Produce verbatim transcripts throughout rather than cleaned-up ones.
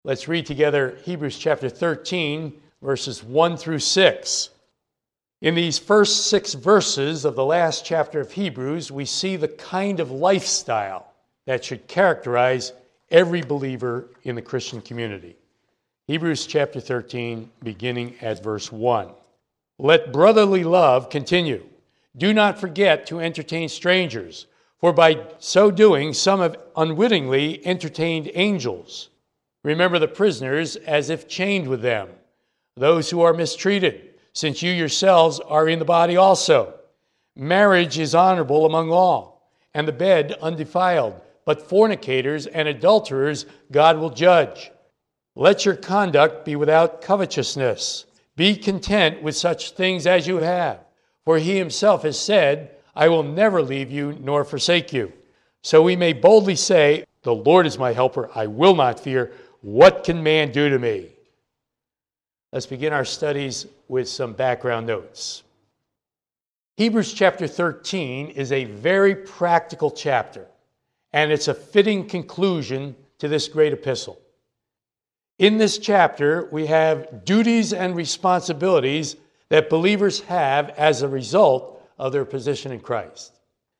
Let's read together Hebrews chapter thirteen, verses one through six. In these first six verses of the last chapter of Hebrews, we see the kind of lifestyle that should characterize every believer in the Christian community. Hebrews chapter thirteen, beginning at verse one. Let brotherly love continue. Do not forget to entertain strangers, for by so doing some have unwittingly entertained angels. Remember the prisoners as if chained with them, those who are mistreated, since you yourselves are in the body also. Marriage is honorable among all, and the bed undefiled, but fornicators and adulterers God will judge. Let your conduct be without covetousness. Be content with such things as you have, for he himself has said, I will never leave you nor forsake you. So we may boldly say, the Lord is my helper, I will not fear. What can man do to me? Let's begin our studies with some background notes. Hebrews chapter thirteen is a very practical chapter, and it's a fitting conclusion to this great epistle. In this chapter, we have duties and responsibilities that believers have as a result of their position in Christ.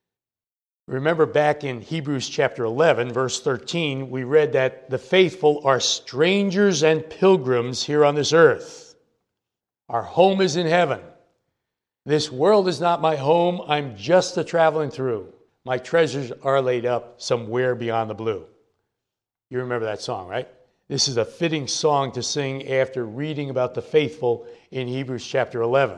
Remember back in Hebrews chapter eleven, verse thirteen, we read that the faithful are strangers and pilgrims here on this earth. Our home is in heaven. This world is not my home. I'm just a traveling through. My treasures are laid up somewhere beyond the blue. You remember that song, right? This is a fitting song to sing after reading about the faithful in Hebrews chapter eleven.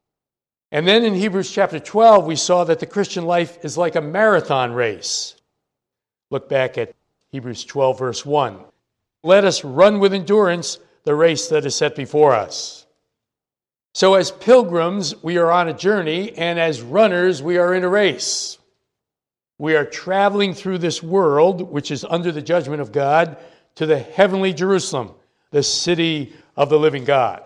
And then in Hebrews chapter twelve, we saw that the Christian life is like a marathon race. Look back at Hebrews twelve, verse one. Let us run with endurance the race that is set before us. So as pilgrims, we are on a journey, and as runners, we are in a race. We are traveling through this world, which is under the judgment of God, to the heavenly Jerusalem, the city of the living God.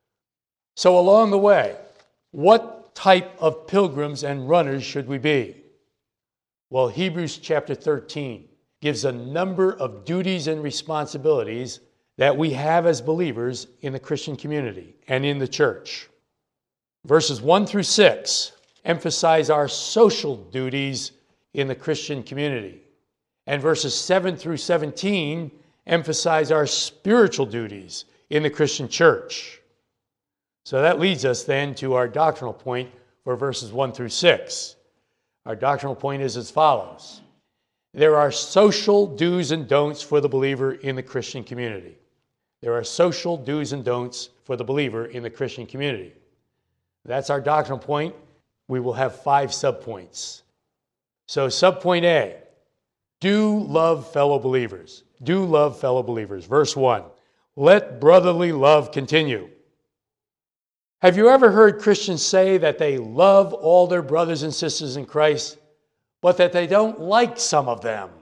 So along the way, what type of pilgrims and runners should we be? Well, Hebrews chapter thirteen gives a number of duties and responsibilities that we have as believers in the Christian community and in the church. Verses one through six emphasize our social duties in the Christian community. And verses seven through seventeen emphasize our spiritual duties in the Christian church. So that leads us then to our doctrinal point for verses one through six. Our doctrinal point is as follows. There are social do's and don'ts for the believer in the Christian community. There are social do's and don'ts for the believer in the Christian community. That's our doctrinal point. We will have five subpoints. So subpoint A, do love fellow believers. Do love fellow believers. Verse one, let brotherly love continue. Have you ever heard Christians say that they love all their brothers and sisters in Christ, but that they don't like some of them?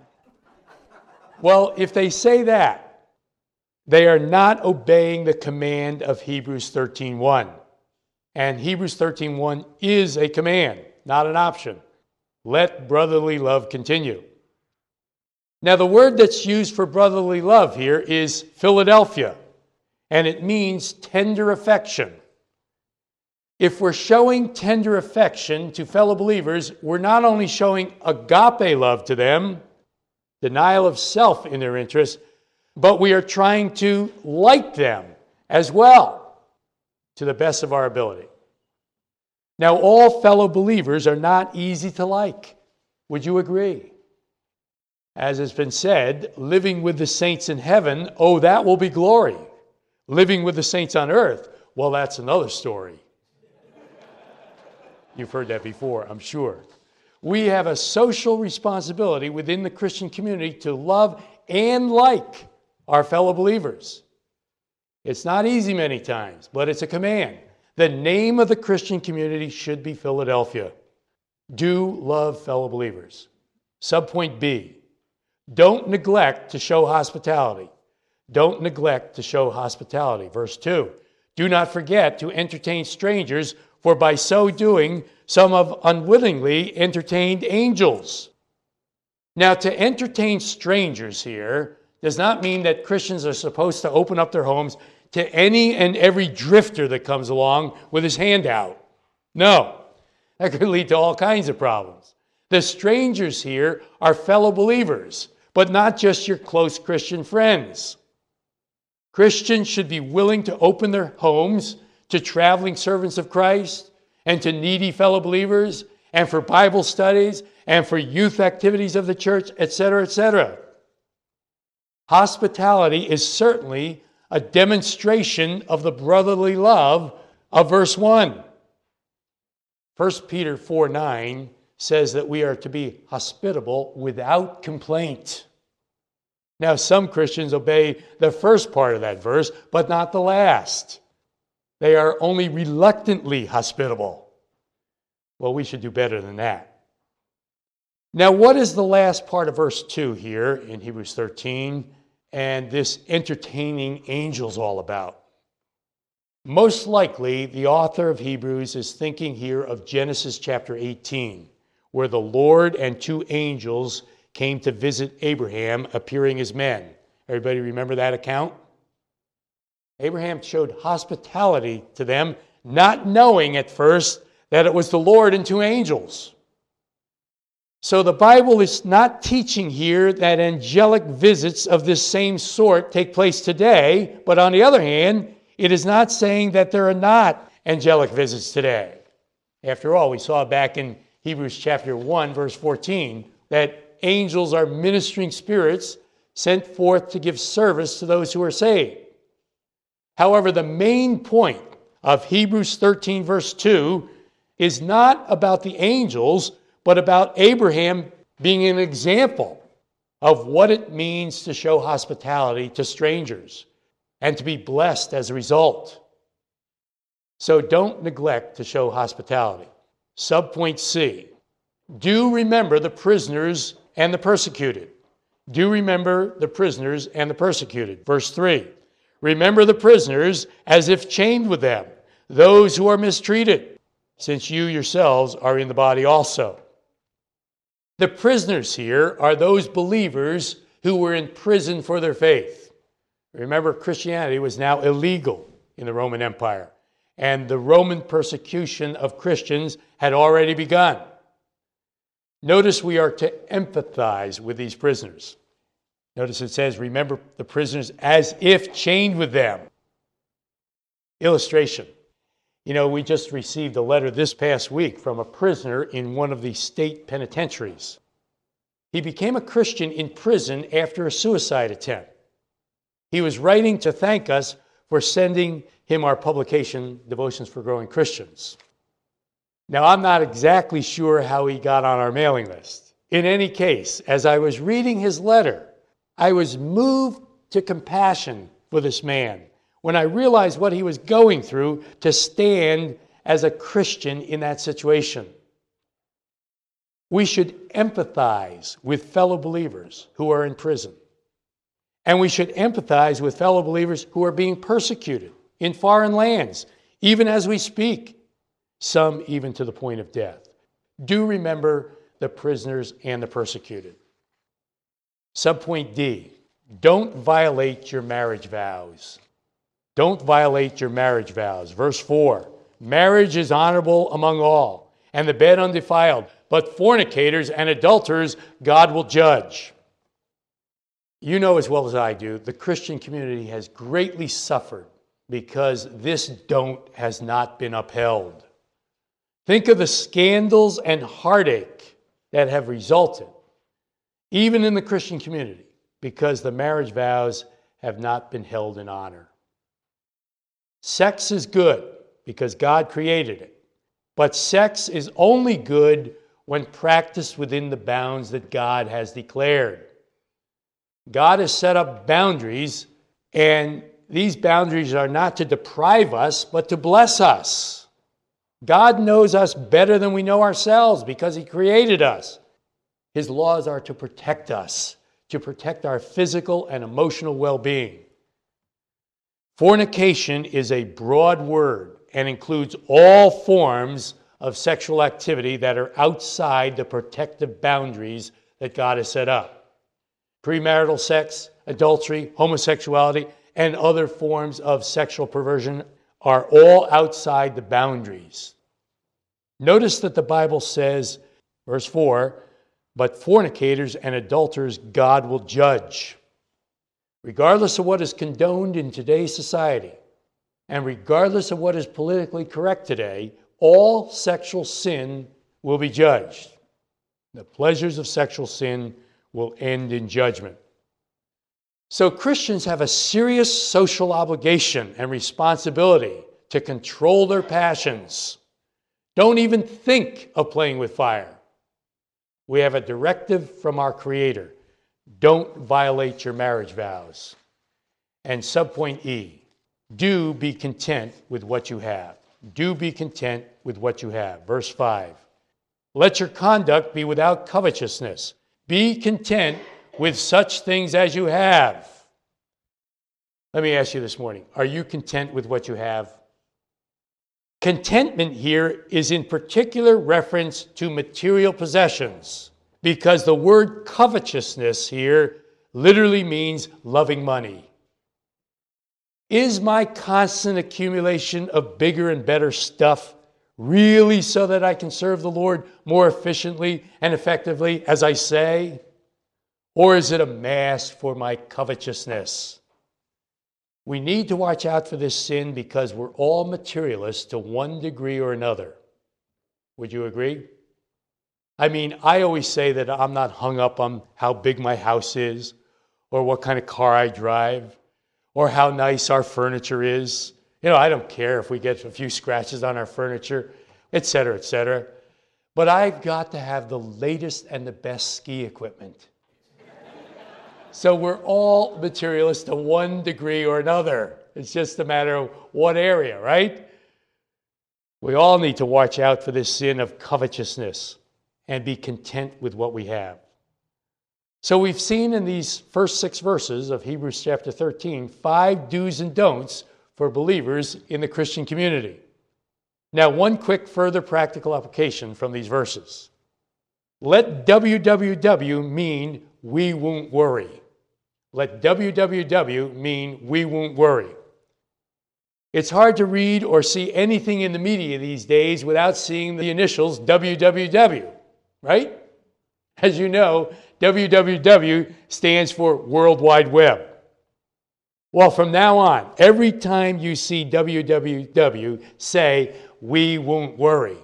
Well, if they say that, they are not obeying the command of Hebrews thirteen one. And Hebrews thirteen one is a command, not an option. Let brotherly love continue. Now, the word that's used for brotherly love here is Philadelphia, and it means tender affection. If we're showing tender affection to fellow believers, we're not only showing agape love to them, denial of self in their interest, but we are trying to like them as well, to the best of our ability. Now, all fellow believers are not easy to like. Would you agree? As has been said, living with the saints in heaven, oh, that will be glory. Living with the saints on earth, well, that's another story. You've heard that before, I'm sure. We have a social responsibility within the Christian community to love and like our fellow believers. It's not easy many times, but it's a command. The name of the Christian community should be Philadelphia. Do love fellow believers. Subpoint B, don't neglect to show hospitality. Don't neglect to show hospitality. Verse two, do not forget to entertain strangers, for by so doing, some have unwittingly entertained angels. Now, to entertain strangers here does not mean that Christians are supposed to open up their homes to any and every drifter that comes along with his hand out. No, that could lead to all kinds of problems. The strangers here are fellow believers, but not just your close Christian friends. Christians should be willing to open their homes to traveling servants of Christ and to needy fellow believers and for Bible studies and for youth activities of the church, et cetera, et cetera. Hospitality is certainly a demonstration of the brotherly love of verse one. First Peter four nine says that we are to be hospitable without complaint. Now, some Christians obey the first part of that verse, but not the last. They are only reluctantly hospitable. Well, we should do better than that. Now, what is the last part of verse two here in Hebrews thirteen and this entertaining angels all about? Most likely, the author of Hebrews is thinking here of Genesis chapter eighteen, where the Lord and two angels came to visit Abraham, appearing as men. Everybody remember that account? Abraham showed hospitality to them, not knowing at first that it was the Lord and two angels. So the Bible is not teaching here that angelic visits of this same sort take place today, but on the other hand, it is not saying that there are not angelic visits today. After all, we saw back in Hebrews chapter one, verse fourteen, that angels are ministering spirits sent forth to give service to those who are saved. However, the main point of Hebrews thirteen, verse two, is not about the angels, but about Abraham being an example of what it means to show hospitality to strangers and to be blessed as a result. So don't neglect to show hospitality. Subpoint C, do remember the prisoners and the persecuted. Do remember the prisoners and the persecuted. Verse three, remember the prisoners as if chained with them, those who are mistreated, since you yourselves are in the body also. The prisoners here are those believers who were in prison for their faith. Remember, Christianity was now illegal in the Roman Empire, and the Roman persecution of Christians had already begun. Notice we are to empathize with these prisoners. Notice it says, remember the prisoners as if chained with them. Illustration. You know, we just received a letter this past week from a prisoner in one of the state penitentiaries. He became a Christian in prison after a suicide attempt. He was writing to thank us for sending him our publication, Devotions for Growing Christians. Now, I'm not exactly sure how he got on our mailing list. In any case, as I was reading his letter, I was moved to compassion for this man when I realized what he was going through to stand as a Christian in that situation. We should empathize with fellow believers who are in prison. And we should empathize with fellow believers who are being persecuted in foreign lands, even as we speak. Some even to the point of death. Do remember the prisoners and the persecuted. Subpoint D, don't violate your marriage vows. Don't violate your marriage vows. Verse four, marriage is honorable among all, and the bed undefiled, but fornicators and adulterers God will judge. You know as well as I do, the Christian community has greatly suffered because this don't has not been upheld. Think of the scandals and heartache that have resulted, even in the Christian community, because the marriage vows have not been held in honor. Sex is good because God created it, but sex is only good when practiced within the bounds that God has declared. God has set up boundaries, and these boundaries are not to deprive us, but to bless us. God knows us better than we know ourselves because He created us. His laws are to protect us, to protect our physical and emotional well-being. Fornication is a broad word and includes all forms of sexual activity that are outside the protective boundaries that God has set up. Premarital sex, adultery, homosexuality, and other forms of sexual perversion are all outside the boundaries. Notice that the Bible says, verse four, but fornicators and adulterers God will judge. Regardless of what is condoned in today's society, and regardless of what is politically correct today, all sexual sin will be judged. The pleasures of sexual sin will end in judgment. So Christians have a serious social obligation and responsibility to control their passions. Don't even think of playing with fire. We have a directive from our Creator. Don't violate your marriage vows. And subpoint E, do be content with what you have. Do be content with what you have. Verse five, let your conduct be without covetousness. Be content with such things as you have. Let me ask you this morning, are you content with what you have? Contentment here is in particular reference to material possessions, because the word covetousness here literally means loving money. Is my constant accumulation of bigger and better stuff really so that I can serve the Lord more efficiently and effectively, as I say? Or is it a mask for my covetousness? We need to watch out for this sin because we're all materialists to one degree or another. Would you agree? I mean, I always say that I'm not hung up on how big my house is, or what kind of car I drive, or how nice our furniture is. You know, I don't care if we get a few scratches on our furniture, et cetera, et cetera. But I've got to have the latest and the best ski equipment. So we're all materialists to one degree or another. It's just a matter of what area, right? We all need to watch out for this sin of covetousness and be content with what we have. So we've seen in these first six verses of Hebrews chapter thirteen, five do's and don'ts for believers in the Christian community. Now, one quick further practical application from these verses. Let W W W mean we won't worry. Let W W W mean we won't worry. It's hard to read or see anything in the media these days without seeing the initials W W W, right? As you know, W W W stands for World Wide Web. Well, from now on, every time you see W W W, say, we won't worry.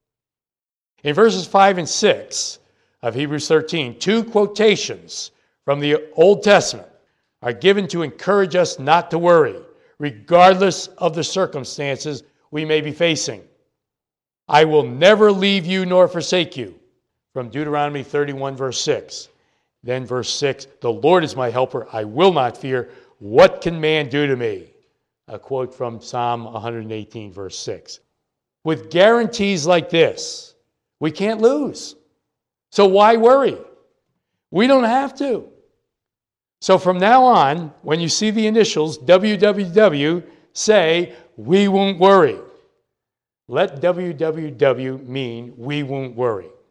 In verses five and six of Hebrews thirteen, two quotations from the Old Testament are given to encourage us not to worry, regardless of the circumstances we may be facing. I will never leave you nor forsake you, from Deuteronomy thirty-one, verse six. Then verse six, the Lord is my helper, I will not fear. What can man do to me? A quote from Psalm one eighteen, verse six. With guarantees like this, we can't lose. So why worry? We don't have to. So from now on, when you see the initials W W W, say, we won't worry. Let W W W mean we won't worry.